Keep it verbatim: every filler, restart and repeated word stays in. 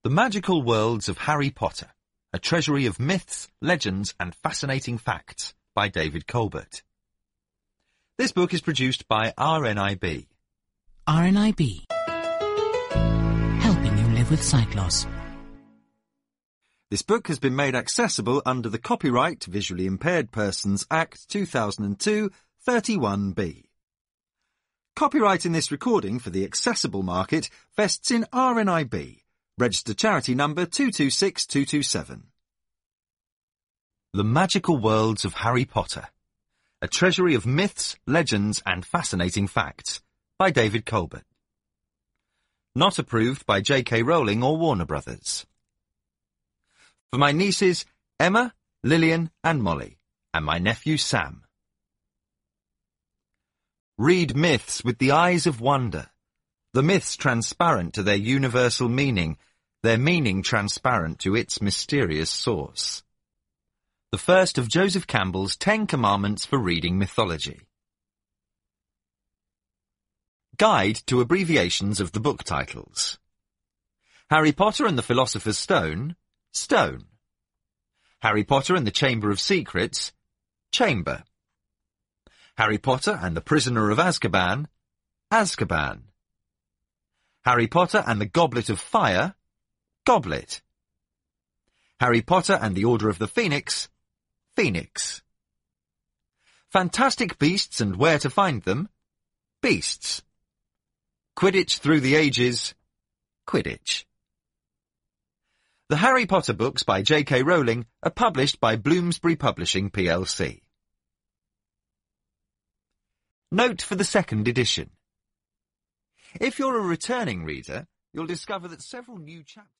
The Magical Worlds of Harry Potter, a treasury of myths, legends and fascinating facts by David Colbert. This book is produced by R N I B. R N I B. Helping you live with sight loss. This book has been made accessible under the Copyright Visually Impaired Persons Act two thousand two, thirty-one B. Copyright in this recording for the accessible market vests in R N I B. Registered charity number two two six two two seven. The Magical Worlds of Harry Potter, a treasury of myths, legends and fascinating facts by David Colbert. Not approved by J K Rowling or Warner Brothers. For my nieces Emma, Lillian and Molly, and my nephew Sam. Read myths with the eyes of wonder. The myths transparent to their universal meaning, their meaning transparent to its mysterious source. The first of Joseph Campbell's Ten Commandments for Reading Mythology. Guide to abbreviations of the book titles. Harry Potter and the Philosopher's Stone, Stone. Harry Potter and the Chamber of Secrets, Chamber. Harry Potter and the Prisoner of Azkaban, Azkaban. Harry Potter and the Goblet of Fire, Goblet. Harry Potter and the Order of the Phoenix, Phoenix. Fantastic Beasts and Where to Find Them, Beasts. Quidditch Through the Ages, Quidditch. The Harry Potter books by J K Rowling are published by Bloomsbury Publishing P L C. Note for the second edition. If you're a returning reader, you'll discover that several new chapters